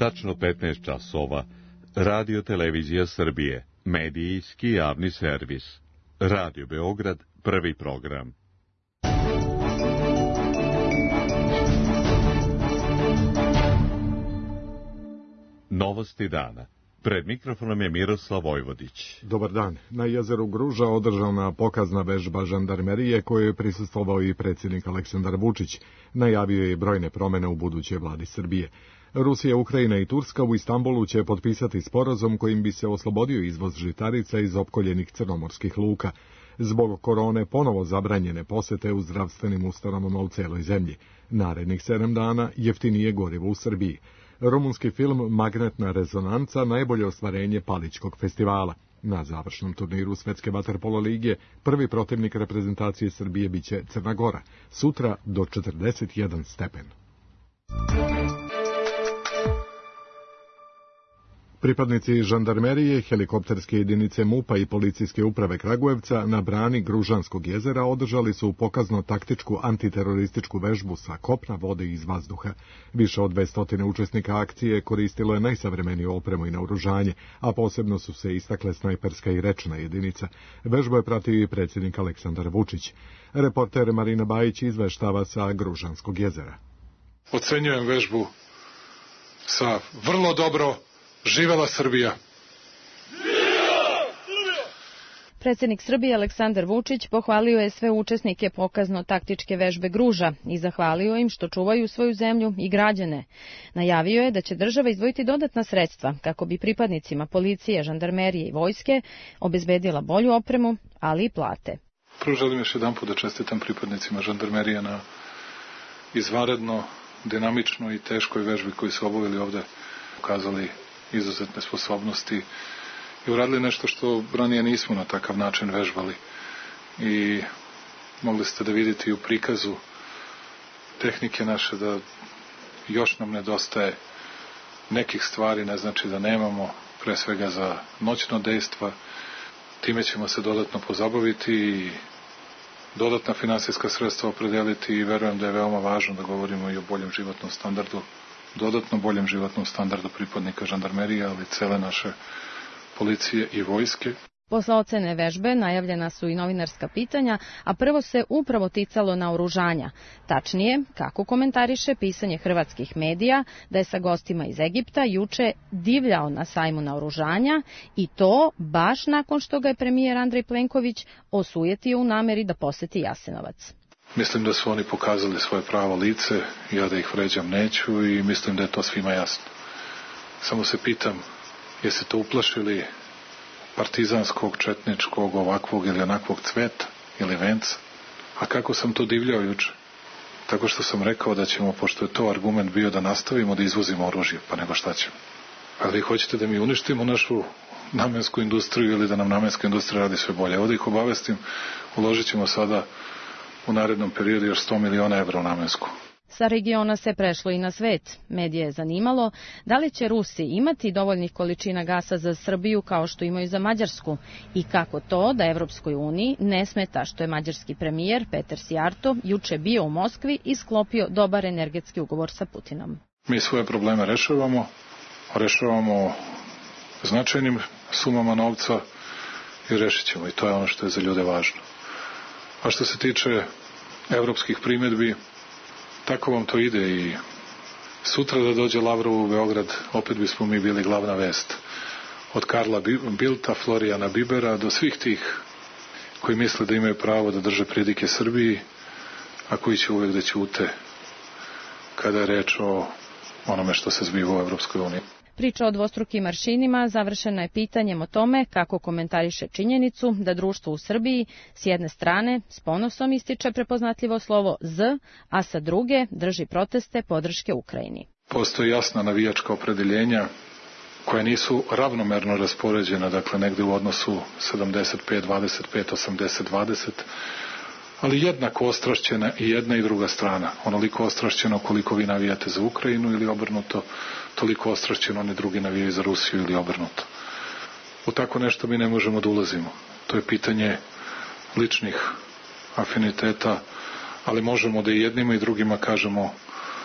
tačno 15 časova, Radio Televizija Srbije, medijski javni servis. Radio Beograd, prvi program. Novosti dana. Pred mikrofonom je Miroslav Vojvodić. Dobar dan. Na jezeru Gruža održana pokazna vežba žandarmerije kojoj je prisustvovao i predsjednik Aleksandar Vučić. Najavio je brojne promjene u budućoj vladi Srbije. Rusija, Ukrajina i Turska u Istanbulu će potpisati sporazum kojim bi se oslobodio izvoz žitarica iz opkoljenih crnomorskih luka. Zbog korone ponovo zabranjene posete u zdravstvenim ustanovama u celoj zemlji. Narednih 7 dana jeftinije gorivo u Srbiji. Rumunski film Magnetna rezonanca najbolje ostvarenje Palićkog festivala. Na završnom turniru Svetske vaterpolo lige prvi protivnik reprezentacije Srbije biće Crna Gora. Sutra do 41 stepen. Pripadnici žandarmerije, helikopterske jedinice MUP-a i policijske uprave Kragujevca na brani Gružanskog jezera održali su pokazno taktičku antiterorističku vežbu sa kopna, vode i iz vazduha. Više od 200 učesnika akcije koristilo je najsavremeniju opremu i naoružanje, a posebno su se istakle snajperska i rečna jedinica. Vežbu je pratio i predsjednik Aleksandar Vučić. Reporter Marina Bajić izveštava sa Gružanskog jezera. Ocenjujem vežbu sa vrlo dobro. Živela Srbija! Predsjednik Srbije Aleksandar Vučić pohvalio je sve učesnike pokazno-taktičke vežbe Gruža i zahvalio im što čuvaju svoju zemlju i građane. Najavio je da će država izdvojiti dodatna sredstva kako bi pripadnicima policije, žandarmerije i vojske obezbedila bolju opremu, ali i plate. Prvo želim još jedanput da čestitam pripadnicima žandarmerije na izvanredno, dinamično i teškoj vežbi koju su obavili ovde, ukazali izuzetne sposobnosti i uradili nešto što ranije nismo na takav način vežbali. I mogli ste da vidite i u prikazu tehnike naše da još nam nedostaje nekih stvari, ne znači da nemamo, pre svega za noćno dejstva. Time ćemo se dodatno pozabaviti i dodatna finansijska sredstva opredeliti i verujem da je veoma važno da govorimo i o boljem životnom standardu, dodatno boljem životnom standardu pripadnika žandarmerije, ali cele naše policije i vojske. Posle ocene vežbe najavljena su i novinarska pitanja, a prvo se upravo ticalo naoružanja. Tačnije, kako komentariše pisanje hrvatskih medija da je sa gostima iz Egipta juče divljao na sajmu naoružanja i to baš nakon što ga je premijer Andrej Plenković osujetio u nameri da poseti Jasenovac. Mislim da su oni pokazali svoje pravo lice, ja da ih vređam neću i mislim da je to svima jasno. Samo se pitam, jesi to uplašili partizanskog, četničkog, ovakvog ili onakvog cveta ili venca? A kako sam to divljao juče? Tako što sam rekao da ćemo, pošto je to argument bio da nastavimo da izvozimo oružje, pa nego šta ćemo? Ali hoćete da mi uništimo našu namensku industriju ili da nam namenska industrija radi sve bolje? Evo da ih obavestim, uložit ćemo sada u narednom periodu još 100 miliona evra u namensku. Sa regiona se prešlo i na svet. Medije je zanimalo da li će Rusi imati dovoljnih količina gasa za Srbiju kao što imaju za Mađarsku i kako to da Evropskoj uniji ne smeta što je mađarski premijer Peter Sijarto juče bio u Moskvi i sklopio dobar energetski ugovor sa Putinom. Mi svoje probleme rešavamo značajnim sumama novca i rešit ćemo i to je ono što je za ljude važno. A što se tiče evropskih primjedbi, tako vam to ide i sutra da dođe Lavrov u Beograd, opet bismo mi bili glavna vest. Od Karla Bilta, Florijana Bibera, do svih tih koji misle da imaju pravo da drže pridike Srbiji, a koji će uvek da ćute kada je reč o onome što se zbiva u Evropskoj uniji. Priča o dvostrukim aršinima završena je pitanjem o tome kako komentariše činjenicu da društvo u Srbiji s jedne strane s ponosom ističe prepoznatljivo slovo Z, a sa druge drži proteste podrške Ukrajini. Postoji jasna navijačka opredeljenja koja nisu ravnomerno raspoređena, dakle negde u odnosu 75-25, 80-20, ali jednako ostrašćena i jedna i druga strana. Onoliko ostrašćeno koliko vi navijate za Ukrajinu ili obrnuto, toliko ostrašćeno oni drugi navijaju za Rusiju ili obrnuto. U tako nešto mi ne možemo da ulazimo. To je pitanje ličnih afiniteta, ali možemo da i jednima i drugima kažemo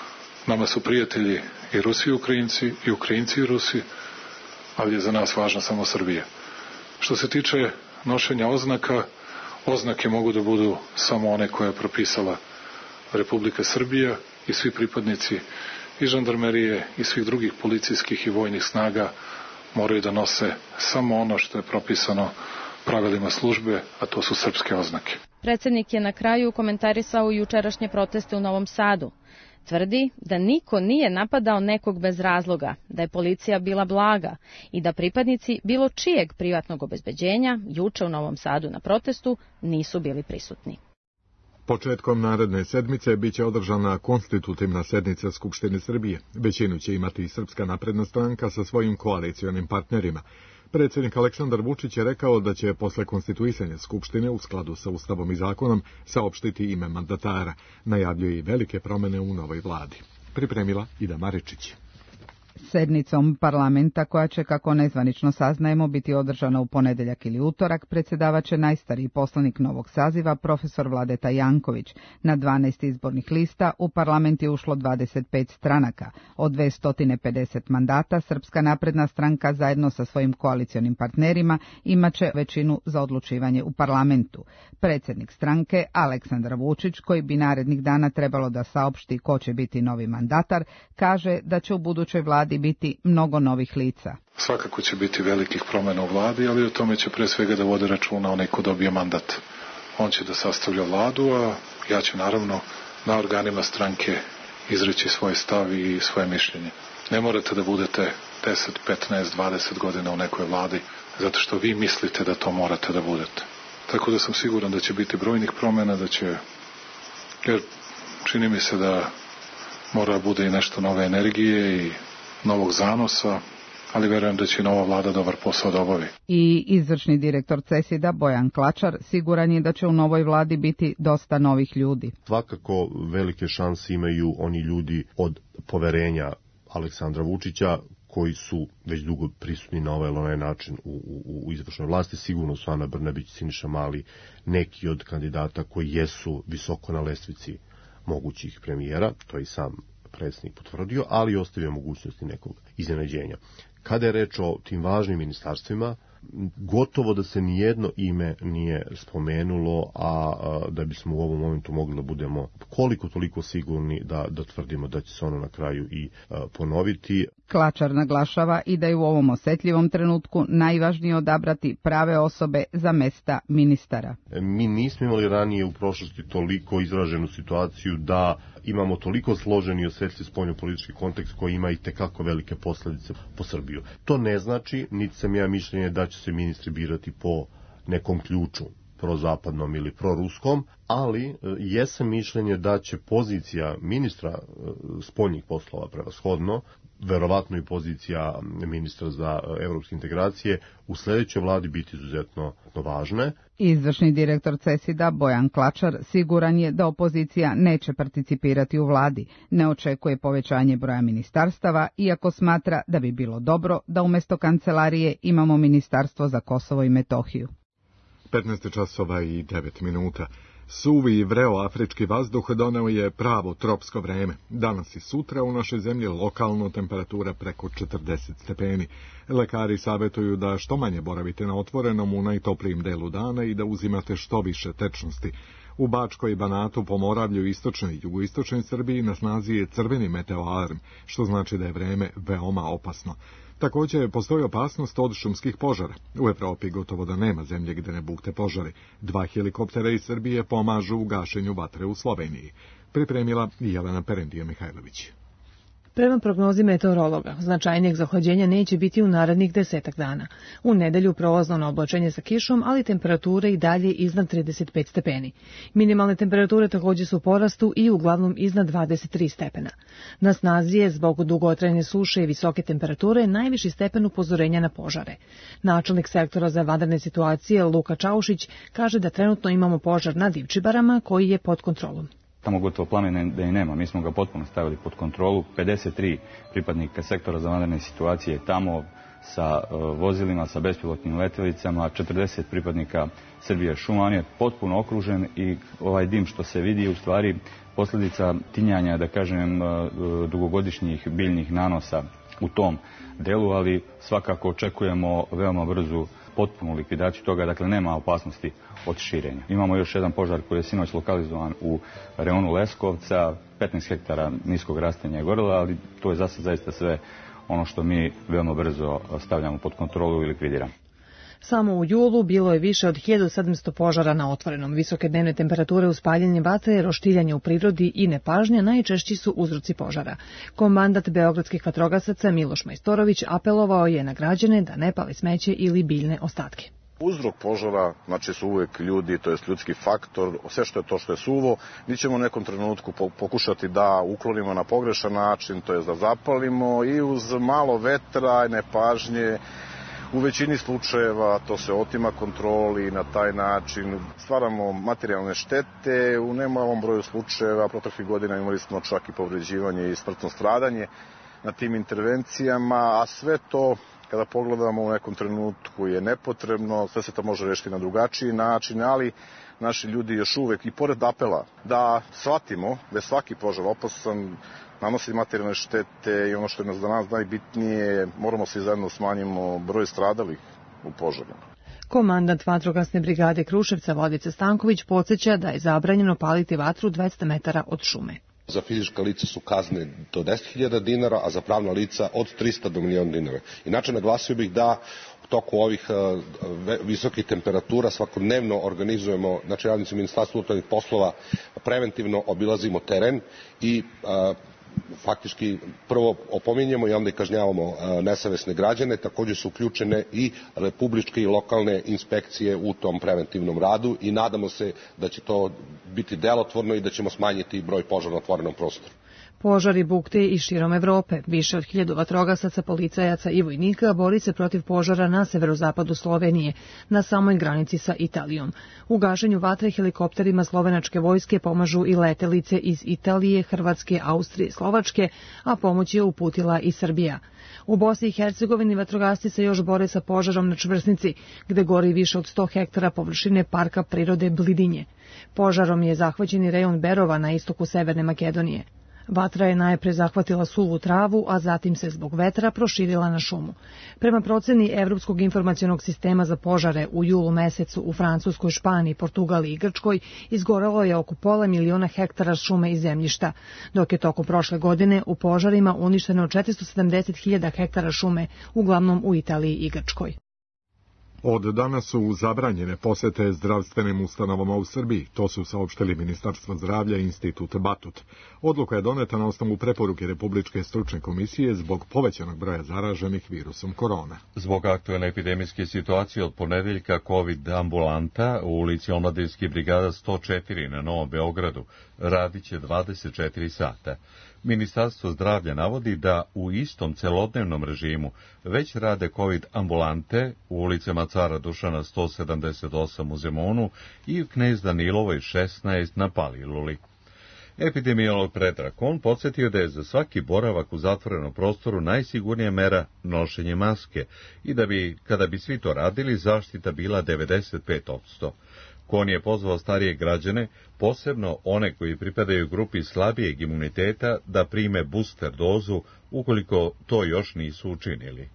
Nama su prijatelji i Rusi i Ukrajinci, i Ukrajinci i Rusi, ali je za nas važna samo Srbija. Što se tiče nošenja oznaka, oznake mogu da budu samo one koje je propisala Republika Srbija i svi pripadnici i žandarmerije i svih drugih policijskih i vojnih snaga moraju da nose samo ono što je propisano pravilima službe, a to su srpske oznake. Predsednik je na kraju komentarisao jučerašnje proteste u Novom Sadu. Tvrdi da niko nije napadao nekog bez razloga, da je policija bila blaga i da pripadnici bilo čijeg privatnog obezbeđenja juče u Novom Sadu na protestu nisu bili prisutni. Početkom naredne sedmice biće održana konstitutivna sednica Skupštine Srbije. Većinu će imati i Srpska napredna stranka sa svojim koalicionim partnerima. Predsjednik Aleksandar Vučić je rekao da će posle konstituisanja Skupštine u skladu sa Ustavom i zakonom saopštiti ime mandatara. Najavljuje i velike promene u novoj vladi. Pripremila Ida Maričić. Sednicom parlamenta, koja će, kako nezvanično saznajemo, biti održana u ponedeljak ili utorak, predsjedavaće najstariji poslanik novog saziva, profesor Vladeta Janković. Na 12 izbornih lista u parlament je ušlo 25 stranaka. Od 250 mandata Srpska napredna stranka zajedno sa svojim koalicionim partnerima imaće većinu za odlučivanje u parlamentu. Predsjednik stranke, Aleksandar Vučić, koji bi narednih dana trebalo da saopšti ko će biti novi mandatar, kaže da će u budućoj vladi biti mnogo novih lica. Svakako će biti velikih promjena u vladi, ali o tome će pre svega da vode računa onaj ko dobije mandat. On će da sastavlja vladu, a ja ću naravno na organima stranke izreći svoj stav i svoje mišljenje. Ne morate da budete 10, 15, 20 godina u nekoj vladi, zato što vi mislite da to morate da budete. Tako da sam siguran da će biti brojnih promjena, jer čini mi se da mora bude i nešto nove energije i novog zanosa, ali verujem da će nova vlada dobar posao da obavi. I izvršni direktor CESID-a Bojan Klačar siguran je da će u novoj vladi biti dosta novih ljudi. Svakako velike šanse imaju oni ljudi od poverenja Aleksandra Vučića, koji su već dugo prisutni na ovaj ili onaj način u izvršnoj vlasti. Sigurno su Ana Brnabić, Siniša Mali, neki od kandidata koji jesu visoko na lestvici mogućih premijera, to je i sam predsjednik potvrdio, ali ostavio mogućnosti nekog iznenađenja. Kada je reč o tim važnim ministarstvima, gotovo da se nijedno ime nije spomenulo, a da bismo u ovom momentu mogli da budemo koliko toliko sigurni da tvrdimo da će se ono na kraju i ponoviti. Klačar naglašava i da je u ovom osetljivom trenutku najvažnije odabrati prave osobe za mesta ministara. Mi nismo imali ranije u prošlosti toliko izraženu situaciju da imamo toliko složeni i osetljiv spoljnopolitički kontekst koji ima i tekako velike posljedice po Srbiju. To ne znači, niti sam ja mišljenje da će se ministri birati po nekom ključu, prozapadnom ili proruskom, ali jesam mišljenje da će pozicija ministra spoljnih poslova prevashodno, verovatno i pozicija ministra za evropske integracije u sljedećoj vladi biti izuzetno važne. Izvršni direktor CESID-a Bojan Klačar siguran je da opozicija neće participirati u vladi, ne očekuje povećanje broja ministarstava, iako smatra da bi bilo dobro da umjesto kancelarije imamo ministarstvo za Kosovo i Metohiju. 15 časova i 9 minuta. Suvi i vreo afrički vazduh doneo je pravo tropsko vreme. Danas i sutra u našoj zemlji lokalno temperatura preko 40 stepeni. Lekari savjetuju da što manje boravite na otvorenom u najtoplijim delu dana i da uzimate što više tečnosti. U Bačkoj i Banatu, Pomoravlju, istočnoj i jugoistočnoj Srbiji na snazi je crveni meteoalarm, što znači da je vreme veoma opasno. Također postoji opasnost od šumskih požara. U Evropi gotovo da nema zemlje gdje ne bukte požari. 2 helikoptera iz Srbije pomažu u gašenju vatre u Sloveniji. Pripremila Jelena Perendija-Mihajlović. Prema prognozi meteorologa, značajnijeg zahlađenja neće biti u narednih 10 dana. U nedelju prolazno na oblačenje sa kišom, ali temperature i dalje iznad 35 stepeni. Minimalne temperature također su u porastu i uglavnom iznad 23 stepena. Na snazi je zbog dugotrajne suše i visoke temperature najviši stepen upozorenja na požare. Načelnik sektora za vanredne situacije Luka Čaušić kaže da trenutno imamo požar na Divčibarama koji je pod kontrolom. Tamo gotovo plamena da i nema, mi smo ga potpuno stavili pod kontrolu. 53 pripadnika sektora za vanredne situacije je tamo, sa vozilima, sa bespilotnim letjelicama, 40 pripadnika Srbije šuma. On je potpuno okružen i ovaj dim što se vidi je u stvari posljedica tinjanja, da kažem, dugogodišnjih biljnih nanosa u tom delu, ali svakako očekujemo veoma brzu potpunu likvidaciju toga, dakle nema opasnosti od širenja. Imamo još jedan požar koji je sinoć lokalizovan u reonu Leskovca, 15 hektara niskog rastanja je gorelo, ali to je zaista sve ono što mi veoma brzo stavljamo pod kontrolu i likvidiramo. Samo u julu bilo je više od 1700 požara na otvorenom. Visoke dnevne temperature uz paljenje vatre, roštiljanje u prirodi i nepažnja najčešći su uzroci požara. Komandant beogradskih vatrogasaca Miloš Majstorović apelovao je na građane da ne pale smeće ili biljne ostatke. Uzrok požara, znači su uvek ljudi, to je ljudski faktor, sve što je to što je suvo, mi ćemo u nekom trenutku pokušati da uklonimo na pogrešan način, to je da zapalimo i uz malo vetra i nepažnje. U većini slučajeva to se otima kontroli i na taj način stvaramo materijalne štete. U nemalom broju slučajeva proteklih godina imali smo čak i povređivanje i smrtno stradanje na tim intervencijama, a sve to kada pogledamo u nekom trenutku je nepotrebno, sve se to može rešiti na drugačiji način, ali naši ljudi još uvek i pored apela da shvatimo da je svaki požar opasan, nanosi materijalne štete i ono što je za nas najbitnije, moramo svi zajedno smanjimo broj stradalih u požarima. Komandant vatrogasne brigade Kruševca Vladica Stanković podsjeća da je zabranjeno paliti vatru 200 metara od šume. Za fizička lica su kazne do 10.000 dinara, a za pravna lica od 300 do 1.000.000 dinara. Inače, naglasio bih da u toku ovih visokih temperatura svakodnevno organizujemo, znači radnici Ministarstva unutrašnjih poslova preventivno obilazimo teren i faktički prvo opominjemo i onda i kažnjavamo nesavesne građane. Također su uključene i republičke i lokalne inspekcije u tom preventivnom radu i nadamo se da će to biti delotvorno i da ćemo smanjiti broj požara na otvorenom prostoru. Požari bukte i širom Evrope. Više od 1000 vatrogasaca, policajaca i vojnika bori se protiv požara na severozapadu Slovenije, na samoj granici sa Italijom. U gašenju vatre helikopterima slovenačke vojske pomažu i letelice iz Italije, Hrvatske, Austrije i Slovačke, a pomoć je uputila i Srbija. U Bosni i Hercegovini vatrogasci se još bore sa požarom na Čvrsnici, gde gori više od 100 hektara površine parka prirode Blidinje. Požarom je zahvaćen i rejon Berova na istoku Severne Makedonije. Vatra je najpre zahvatila suvu travu, a zatim se zbog vetra proširila na šumu. Prema proceni Evropskog informacionog sistema za požare u julu mesecu u Francuskoj, Španiji, Portugaliji i Grčkoj izgorelo je oko 500.000 hektara šume i zemljišta, dok je tokom prošle godine u požarima uništeno 470.000 hektara šume, uglavnom u Italiji i Grčkoj. Od danas su zabranjene posete zdravstvenim ustanovama u Srbiji, to su saopštili Ministarstvo zdravlja i Institut Batut. Odluka je doneta na osnovu preporuke Republičke stručne komisije zbog povećanog broja zaraženih virusom korona. Zbog aktuelne epidemijske situacije od ponedeljka COVID ambulanta u ulici Omladinskih brigada 104 na Novom Beogradu radit će 24 sata. Ministarstvo zdravlja navodi da u istom celodnevnom režimu već rade COVID ambulante u ulicama Cara Dušana 178 u Zemunu i u Knez Danilovoj 16 na Paliluli. Epidemiolog Predrag Kon podsjetio da je za svaki boravak u zatvorenom prostoru najsigurnija mera nošenje maske i da bi, kada bi svi to radili, zaštita bila 95%. Kon je pozvao starije građane, posebno one koji pripadaju grupi slabijeg imuniteta, da prime booster dozu ukoliko to još nisu učinili.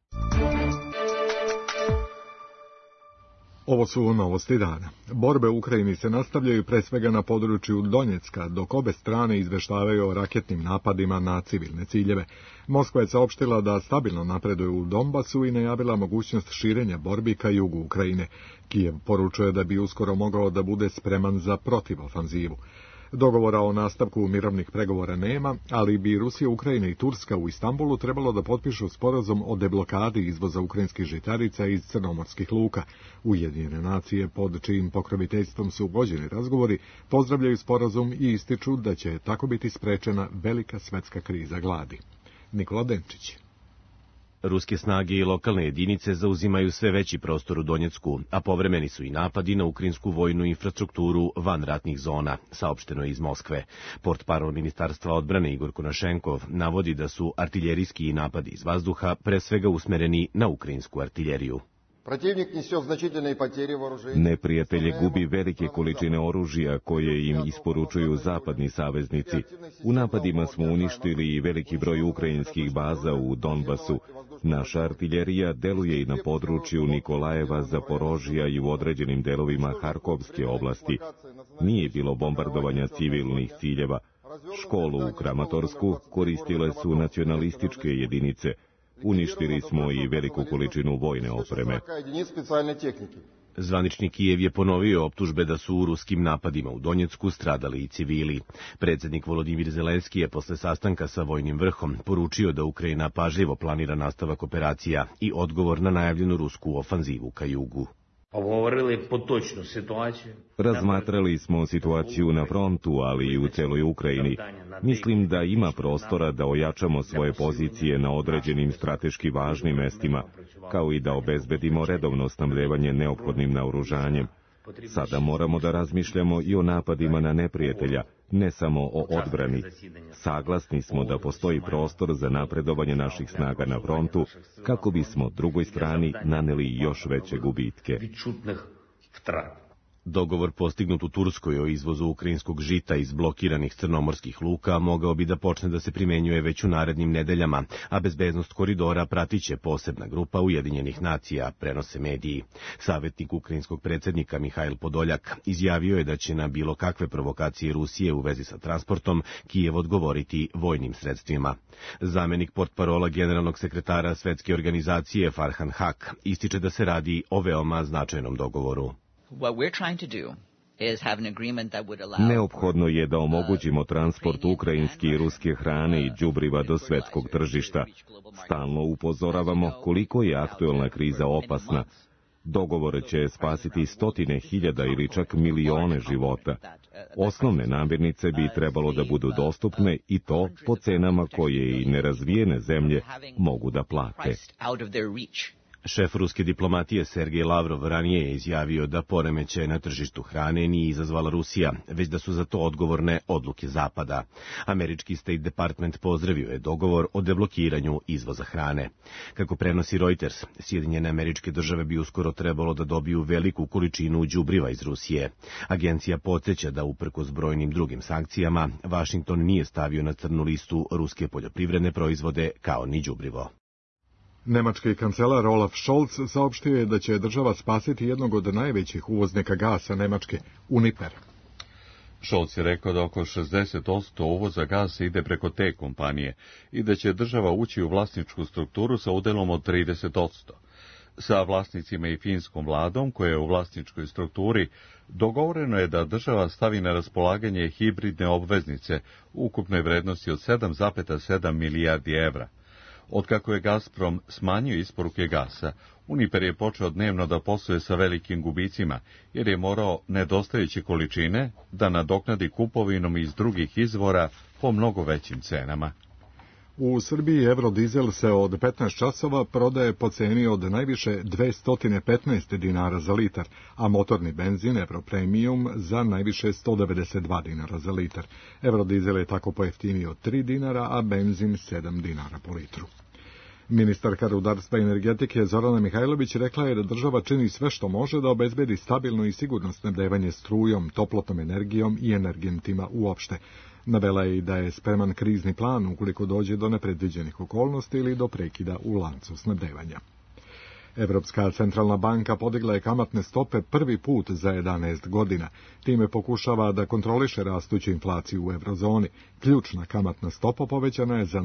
Ovo su novosti dana. Borbe u Ukrajini se nastavljaju pre svega na području Donjecka, dok obe strane izveštavaju o raketnim napadima na civilne ciljeve. Moskva je saopštila da stabilno napreduje u Donbasu i najavila mogućnost širenja borbi ka jugu Ukrajine. Kijev poručuje da bi uskoro mogao da bude spreman za protivofanzivu. Dogovora o nastavku mirovnih pregovora nema, ali bi Rusija, Ukrajina i Turska u Istanbulu trebalo da potpišu sporazum o deblokadi izvoza ukrajinskih žitarica iz crnomorskih luka. Ujedinjene nacije, pod čijim pokroviteljstvom su vođeni razgovori, pozdravljaju sporazum i ističu da će tako biti sprečena velika svetska kriza gladi. Nikola Denčić. Ruske snage i lokalne jedinice zauzimaju sve veći prostor u Donjecku, a povremeni su i napadi na ukrajinsku vojnu infrastrukturu van ratnih zona, saopšteno je iz Moskve. Portparol Ministarstva odbrane Igor Konašenkov navodi da su artiljerijski napadi iz vazduha pre svega usmereni na ukrajinsku artiljeriju. Neprijatelj gubi velike količine oružja koje im isporučuju zapadni saveznici. U napadima smo uništili i veliki broj ukrajinskih baza u Donbasu. Naša artiljerija deluje i na području Nikolajeva, Zaporožija i u određenim delovima Harkovske oblasti. Nije bilo bombardovanja civilnih ciljeva. Školu u Kramatorsku koristile su nacionalističke jedinice. Uništili smo i veliku količinu vojne opreme. Zvanični Kijev je ponovio optužbe da su u ruskim napadima u Donjecku stradali i civili. Predsjednik Volodimir Zelenski je posle sastanka sa vojnim vrhom poručio da Ukrajina pažljivo planira nastavak operacija i odgovor na najavljenu rusku ofanzivu ka jugu. Razmatrali smo situaciju na frontu, ali i u celoj Ukrajini. Mislim da ima prostora da ojačamo svoje pozicije na određenim strateški važnim mestima, kao i da obezbedimo redovno snabdevanje neophodnim naoružanjem. Sada moramo da razmišljamo i o napadima na neprijatelja, ne samo o odbrani. Saglasni smo da postoji prostor za napredovanje naših snaga na frontu, kako bismo drugoj strani naneli još veće gubitke. Dogovor postignut u Turskoj o izvozu ukrajinskog žita iz blokiranih crnomorskih luka mogao bi da počne da se primenjuje već u narednim nedeljama, a bezbednost koridora pratiće posebna grupa Ujedinjenih nacija, prenose mediji. Savjetnik ukrajinskog predsjednika Mihajl Podoljak izjavio je da će na bilo kakve provokacije Rusije u vezi sa transportom Kijev odgovoriti vojnim sredstvima. Zamenik portparola generalnog sekretara Svetske organizacije Farhan Haq ističe da se radi o veoma značajnom dogovoru. Neophodno je da omogućimo transport ukrajinske i ruske hrane i đubriva do svetskog tržišta. Stalno upozoravamo koliko je aktuelna kriza opasna. Dogovor će spasiti stotine hiljada ili čak milione života. Osnovne namirnice bi trebalo da budu dostupne i to po cenama koje i nerazvijene zemlje mogu da plate. Šef ruske diplomatije Sergej Lavrov ranije je izjavio da poremećaje na tržištu hrane nije izazvala Rusija, već da su za to odgovorne odluke Zapada. Američki State Department pozdravio je dogovor o deblokiranju izvoza hrane. Kako prenosi Reuters, Sjedinjene Američke Države bi uskoro trebalo da dobiju veliku količinu đubriva iz Rusije. Agencija podsjeća da uprkos brojnim drugim sankcijama, Vašington nije stavio na crnu listu ruske poljoprivredne proizvode kao ni đubrivo. Nemački kancelar Olaf Scholz saopštio je da će država spasiti jednog od najvećih uvoznika gasa Nemačke, Uniper. Scholz je rekao da oko 60% uvoza gasa ide preko te kompanije i da će država ući u vlasničku strukturu sa udelom od 30%. Sa vlasnicima i finskom vladom, koja je u vlasničkoj strukturi, dogovoreno je da država stavi na raspolaganje hibridne obveznice u ukupnoj vrednosti od 7,7 milijardi evra. Otkako je Gazprom smanjio isporuke gasa, Uniper je počeo dnevno da posluje sa velikim gubicima, jer je morao nedostajuće količine da nadoknadi kupovinom iz drugih izvora po mnogo većim cenama. U Srbiji eurodizel se od 15 časova prodaje po ceni od najviše 215 dinara za litar, a motorni benzin Europremium za najviše 192 dinara za litar. Eurodizel je tako pojeftinio 3 dinara, a benzin 7 dinara po litru. Ministarka rudarstva i energetike Zorana Mihajlović rekla je da država čini sve što može da obezbedi stabilno i sigurno snabdevanje strujom, toplotnom energijom i energentima uopšte. Navela je i da je spreman krizni plan ukoliko dođe do nepredviđenih okolnosti ili do prekida u lancu snabdevanja. Evropska centralna banka podigla je kamatne stope prvi put za 11 godina. Time pokušava da kontroliše rastuću inflaciju u eurozoni. Ključna kamatna stopa povećana je za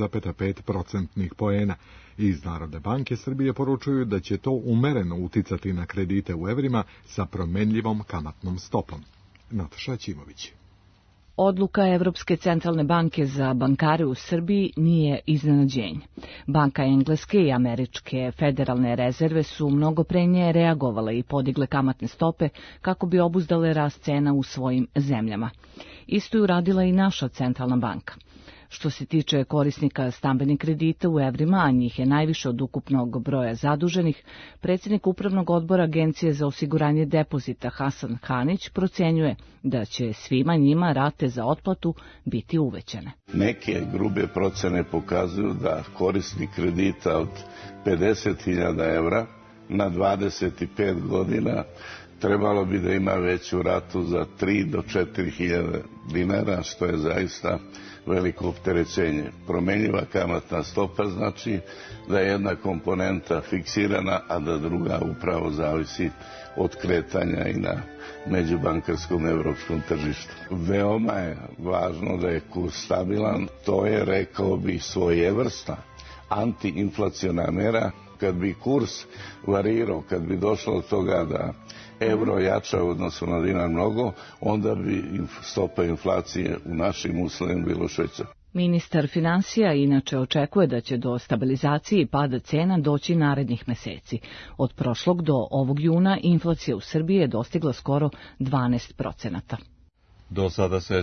0,5% poena. Iz Narodne banke Srbije poručuju da će to umereno uticati na kredite u evrima sa promenljivom kamatnom stopom. Nataša Ćimović. Odluka Evropske centralne banke za bankare u Srbiji nije iznenađenje. Banka Engleske i Američke federalne rezerve su mnogo pre nje reagovale i podigle kamatne stope kako bi obuzdale rast cena u svojim zemljama. Isto je uradila i naša centralna banka. Što se tiče korisnika stambenih kredita u evrima, a njih je najviše od ukupnog broja zaduženih, predsjednik Upravnog odbora Agencije za osiguranje depozita Hasan Hanić procenjuje da će svima njima rate za otplatu biti uvećane. Neke grube procene pokazuju da korisnik kredita od 50.000 evra na 25 godina trebalo bi da ima veću ratu za 3 do 4.000 dinara, što je zaista veliko opterećenje. Promenjiva kamatna stopa znači da je jedna komponenta fiksirana, a da druga upravo zavisi od kretanja i na međubankarskom evropskom tržištu. Veoma je važno da je kurs stabilan, to je, rekao bih, svojevrsna antiinflaciona mera. Kad bi kurs varirao, kad bi došlo od toga da evro jača u odnosu na dinar mnogo, onda bi stopa inflacije u našim uslovima bilo veća. Ministar financija inače očekuje da će do stabilizacije i pada cena doći narednih meseci. Od prošlog do ovog juna inflacija u Srbiji je dostigla skoro 12%. Do sada se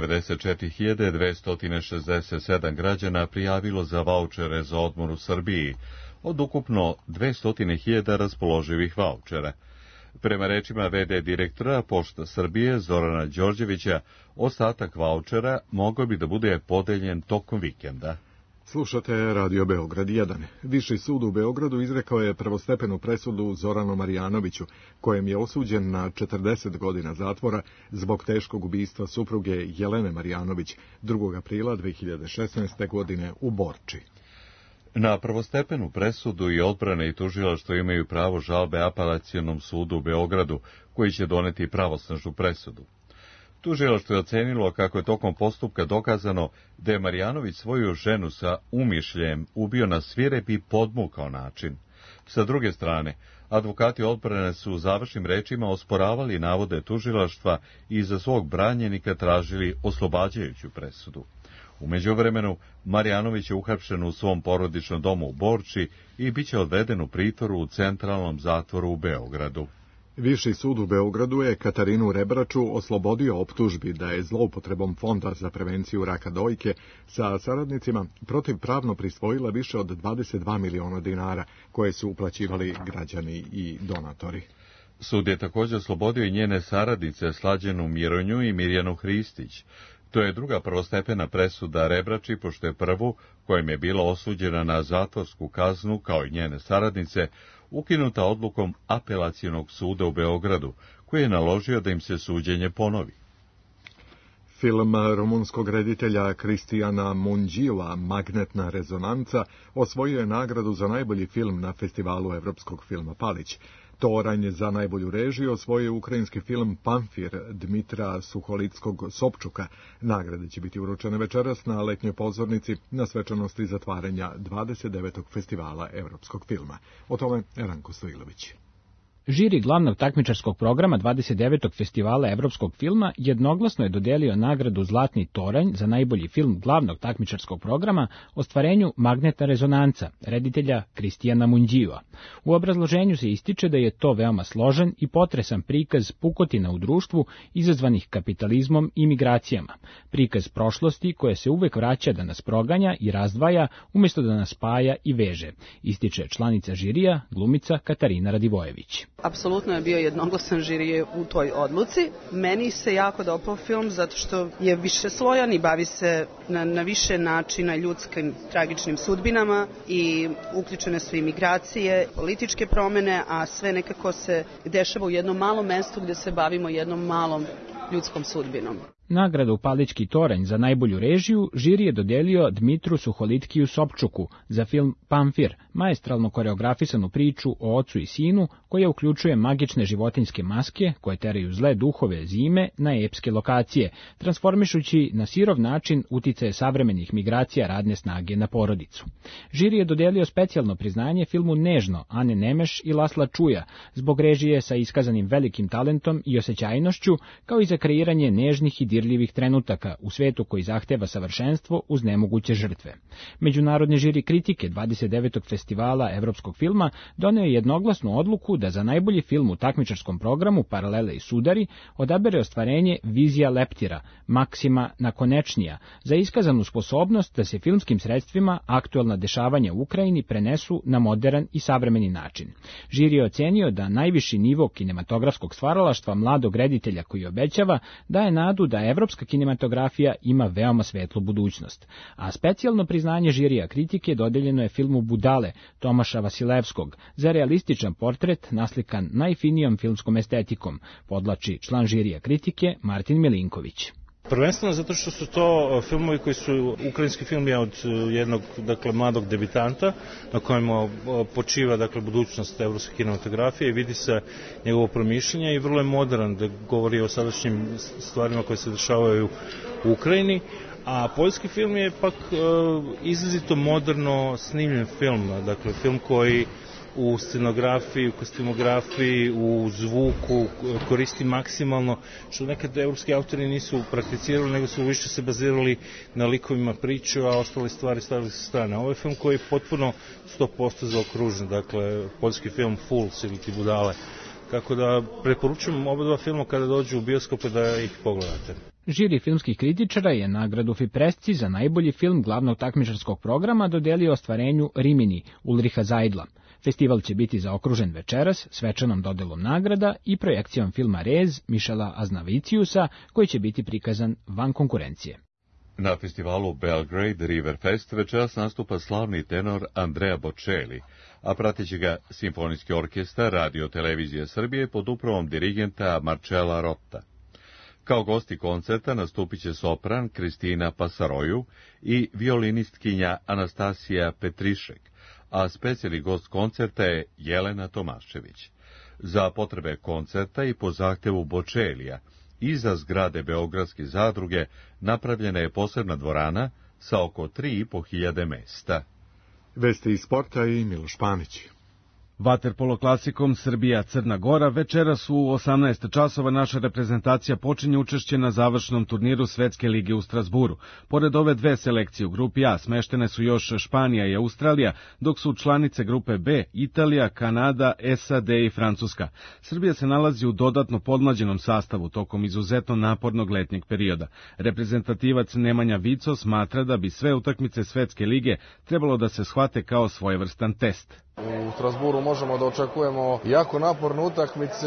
194.267 građana prijavilo za vaučere za odmor u Srbiji, od ukupno 200.000 raspoloživih vaučera. Prema rečima v.d. direktora Pošta Srbije Zorana Đorđevića, ostatak vaučera mogao bi da bude podeljen tokom vikenda. Slušate Radio Beograd 1. Viši sud u Beogradu izrekao je prvostepenu presudu Zoranu Marjanoviću, kojem je osuđen na 40 godina zatvora zbog teškog ubistva supruge Jelene Marjanović 2. aprila 2016. godine u Borči. Na prvostepenu presudu i odbrane i tužilaštvo imaju pravo žalbe Apelacionom sudu u Beogradu, koji će doneti pravosnažnu presudu. Tužilaštvo je ocenilo kako je tokom postupka dokazano da je Marjanović svoju ženu sa umišljem ubio na svirep i podmukao način. Sa druge strane, advokati odbrane su u završnim rečima osporavali navode tužilaštva i za svog branjenika tražili oslobađajuću presudu. U međuvremenu, Marjanović je uhapšen u svom porodičnom domu u Borči i bit će odveden u pritvoru u centralnom zatvoru u Beogradu. Viši sud u Beogradu je Katarinu Rebraču oslobodio optužbi da je zloupotrebom Fonda za prevenciju raka dojke sa saradnicima protivpravno prisvojila više od 22 miliona dinara koje su uplaćivali građani i donatori. Sud je također oslobodio i njene saradnice Slađenu Mironju i Mirjanu Hristić. To je druga prvostepena presuda Rebrači, pošto je prvu, kojim je bila osuđena na zatvorsku kaznu, kao i njene saradnice, ukinuta odlukom Apelacionog suda u Beogradu, koji je naložio da im se suđenje ponovi. Film rumunskog reditelja Kristijana Munđila Magnetna rezonanca osvojio je nagradu za najbolji film na festivalu Evropskog filma Palić. Toranj za najbolju režiju osvojio je ukrajinski film Pamfir Dmitra Suholickog Sobčuka. Nagrade će biti uručene večeras na letnjoj pozornici na svečanosti zatvaranja 29. festivala Evropskog filma. O tome Ranko Stojilović. Žiri glavnog takmičarskog programa 29. festivala Evropskog filma jednoglasno je dodelio nagradu Zlatni toranj za najbolji film glavnog takmičarskog programa ostvarenju Magnetna rezonanca, reditelja Kristijana Munđiva. U obrazloženju se ističe da je to veoma složen i potresan prikaz pukotina u društvu izazvanih kapitalizmom i migracijama, prikaz prošlosti koja se uvek vraća da nas proganja i razdvaja umjesto da nas spaja i veže, ističe članica žirija, glumica Katarina Radivojević. Apsolutno je bio jednoglasan žiri u toj odluci. Meni se jako dopao film zato što je više slojan i bavi se na više načina ljudskim tragičnim sudbinama i uključene su i migracije, političke promene, a sve nekako se dešava u jednom malom mestu gdje se bavimo jednom malom ljudskom sudbinom. Nagradu Palički toranj za najbolju režiju žiri je dodelio Dmitru Suholitkiju Sobčuku za film Pamfir, maestralno koreografisanu priču o ocu i sinu koja uključuje magične životinjske maske koje teraju zle duhove zime na epske lokacije, transformišući na sirov način uticaje savremenih migracija radne snage na porodicu. Žiri je dodelio specijalno priznanje filmu Nežno Ane Nemeš i Lasla Čuja zbog režije sa iskazanim velikim talentom i osjećajnošću, kao i za kreiranje nežnih i dirljivih trenutaka u svetu koji zahteva savršenstvo uz nemoguće žrtve. Međunarodni žiri kritike 29. festivala evropskog filma doneo je jednoglasnu odluku da za najbolji film u takmičarskom programu Paralele i sudari odabere ostvarenje Vizija leptira, Maksima Nakonečnija, za iskazanu sposobnost da se filmskim sredstvima aktuelna dešavanja u Ukrajini prenesu na modern i savremeni način. Žiri je ocenio da najviši nivo kinematografskog stvaralaštva mladog reditelja koji obećava daje nadu da evropska kinematografija ima veoma svetlu budućnost. A specijalno priznanje žirija kritike dodeljeno je filmu Budale Tomaša Vasilevskog za realističan portret naslikan najfinijom filmskom estetikom, podlači član žirija kritike Martin Milinković. Prvenstveno zato što su to filmovi koji su, ukrajinski film je od jednog, dakle, mladog debitanta na kojem počiva, dakle, budućnost evropske kinematografije i vidi se njegovo promišljanje i vrlo je modern, da govori o sadašnjim stvarima koje se dešavaju u Ukrajini. A poljski film je pak izrazito moderno snimljen film, dakle film koji u scenografiji, u kostimografiji, u zvuku koristi maksimalno, što nekad evropski autori nisu prakticirali, nego su više se bazirali na likovima priče, a ostale stvari stavili sa strane. Ovo je film koji je potpuno 100% zaokružen, dakle poljski film Fools ili ti Budale. Tako da preporučujem oba dva filma kada dođu u bioskope da ih pogledate. Žiri filmskih kritičara je nagradu Fipresci za najbolji film glavnog takmičarskog programa dodelio ostvarenju Rimini Ulriha Zajdla. Festival će biti zaokružen večeras svečanom dodelom nagrada i projekcijom filma Rez Mišela Aznaviciusa, koji će biti prikazan van konkurencije. Na festivalu Belgrade River Fest večeras nastupa slavni tenor Andrea Bocelli, a prateći ga Simfonijski orkestar Radio Televizije Srbije pod upravom dirigenta Marcela Rotta. Kao gosti koncerta nastupit će sopran Kristina Pasaroju i violinistkinja Anastasija Petrišek, a specijalni gost koncerta je Jelena Tomašević. Za potrebe koncerta i po zahtevu Bocellija, iza zgrade Beogradske zadruge napravljena je posebna dvorana sa oko 3.500 mesta. Vesti iz sporta i Miloš Panić. Vaterpolo klasikom Srbija-Crna Gora večeras u 18 časova naša reprezentacija počinje učešće na završnom turniru Svetske lige u Strasburu. Pored ove dve selekcije u grupi A smeštene su još Španija i Australija, dok su članice grupe B Italija, Kanada, SAD i Francuska. Srbija se nalazi u dodatno podmlađenom sastavu tokom izuzetno napornog letnjeg perioda. Reprezentativac Nemanja Vico smatra da bi sve utakmice Svetske lige trebalo da se shvate kao svojevrstan test. U Strasburu možemo da očekujemo jako naporne utakmice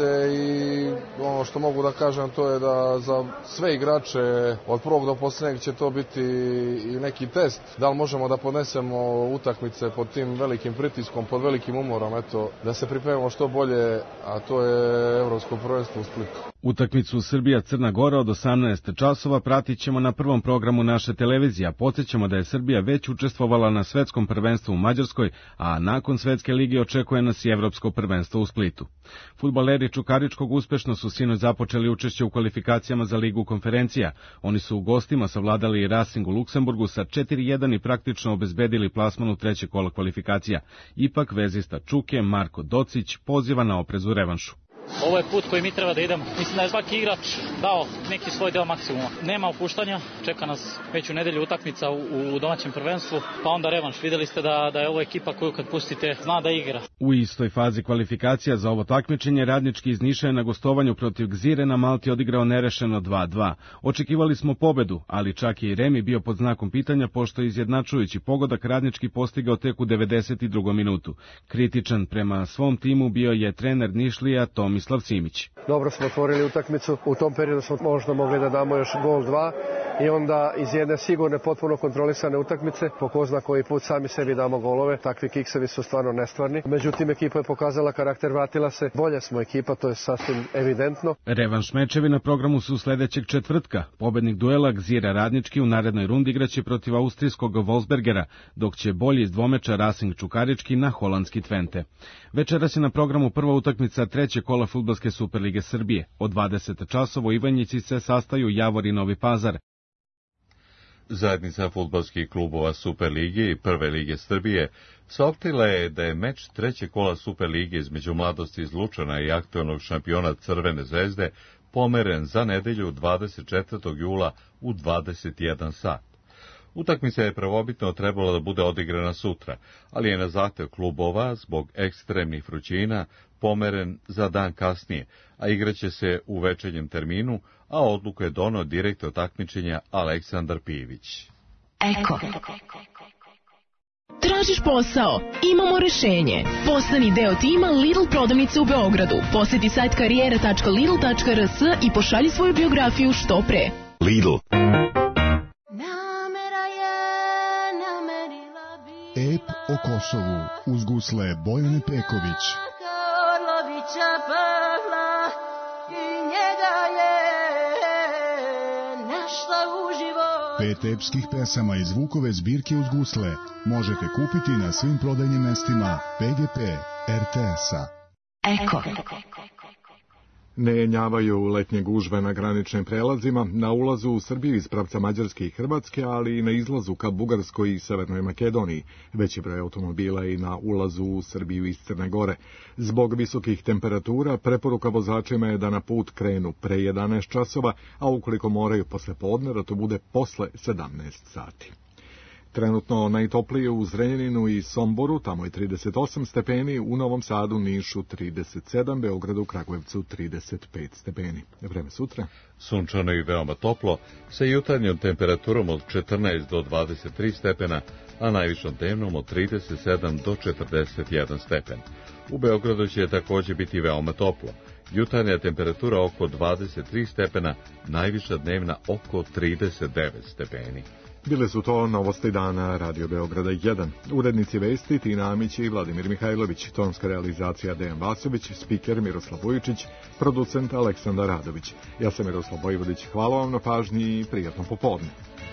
i ono što mogu da kažem to je da za sve igrače od prvog do posljednjeg će to biti i neki test. Da li možemo da podnesemo utakmice pod tim velikim pritiskom, pod velikim umorom, eto, da se pripremimo što bolje, a to je Evropsko prvenstvo u Splitu. Utakmicu Srbija-Crna Gora od 18 časova pratit ćemo na prvom programu naše televizije, a podsjećamo da je Srbija već učestvovala na svetskom prvenstvu u Mađarskoj, a nakon Svetske lige očekuje nas i Evropsko prvenstvo u Splitu. Fudbaleri Čukaričkog uspešno su sinoć započeli učešće u kvalifikacijama za Ligu konferencija. Oni su u gostima savladali Racing u Luksemburgu sa 4:1 i praktično obezbedili plasman u treće kolo kvalifikacija. Ipak vezista Čuke Marko Docić poziva na oprez u revanšu. Ovo je put koji mi treba da idemo. Mislim da je svaki igrač dao neki svoj deo maksimuma. Nema opuštanja, čeka nas već u nedelju utakmica u domaćem prvenstvu, pa onda revanš. Videli ste da je ovo ekipa koju kad pustite zna da igra. U istoj fazi kvalifikacija za ovo takmičenje Radnički iz Niša je na gostovanju protiv Gzire na Malti odigrao nerešeno 2:2. Očekivali smo pobedu, ali čak je i remi bio pod znakom pitanja pošto je izjednačujući pogodak Radnički postigao tek u 92. minutu. Kritičan prema svom timu bio je trener Nišlija Tomislav Simić. Dobro smo otvorili utakmicu, u tom periodu smo možda mogli da damo još gol 2 i onda iz jedne sigurne, potpuno kontrolisane utakmice, po ko zna koji put sami sebi damo golove, takvi kiksevi su stvarno nestvarni. Međutim, ekipa je pokazala karakter, vratila se, bolja smo ekipa, to je sasvim evidentno. Revanš mečevi na programu su sledećeg četvrtka. Pobednik duela Gzira Radnički u narednoj rundi igraće protiv austrijskog Wolfsbergera, dok će bolji iz dvomeča Racing Čukarički na holandski Twente. Večeras je na programu prva utakmica treće kola Fudbalske Superlige Srbije. Od 20 časova u Ivanjici se sastaju Javor i Novi Pazar. Zajednica fudbalskih klubova Superlige i Prve lige Srbije saopštila je da je meč treće kola Superlige između Mladosti iz Lučana i aktuelnog šampiona Crvene zvezde pomeren za nedelju 24. jula u 21 sat. Utakmica je prvobitno trebala da bude odigrana sutra, ali je na zahtev klubova zbog ekstremnih vrućina pomeren za dan kasnije, a igraće se u večernjem terminu, a odluku je doneo direktor takmičenja Aleksandar Pivić. Eko. Tražiš posao? Imamo rešenje. Postani deo tima Lidl prodavnice u Beogradu. Poseti sajt karijera.lidl.rs i pošalji svoju biografiju što pre. Lidl. Ep o Kosovu uz gusle Bojane Peković. Pet epskih pesama iz Vukove zbirke uz gusle možete kupiti na svim prodajnim mestima PGP RTS-a. Eko. Ne jenjavaju letnje gužve na graničnim prelazima, na ulazu u Srbiju iz pravca Mađarske i Hrvatske, ali i na izlazu ka Bugarskoj i Severnoj Makedoniji. Veći broj automobila i na ulazu u Srbiju iz Crne Gore. Zbog visokih temperatura, preporuka vozačima je da na put krenu pre 11 časova, a ukoliko moraju posle podne, da to bude posle 17 sati. Trenutno najtoplije u Zrenjaninu i Somboru, tamo je 38 stepeni, u Novom Sadu, Nišu 37, Beogradu, Kragujevcu 35 stepeni. Vreme sutra. Sunčano i veoma toplo, sa jutarnjom temperaturom od 14 do 23 stepena, a najvišom dnevnom od 37 do 41 stepen. U Beogradu će također biti veoma toplo. Jutarnja temperatura oko 23 stepena, najviša dnevna oko 39 stepeni. Bile su to novosti dana Radio Beograda 1. Urednici vesti Tina Amić i Vladimir Mihajlović, tonska realizacija Dejan Vasović, spiker Miroslav Vujičić, producent Aleksandar Radović. Ja sam Miroslav Vojvodić, hvala vam na pažnji i prijatno popodne.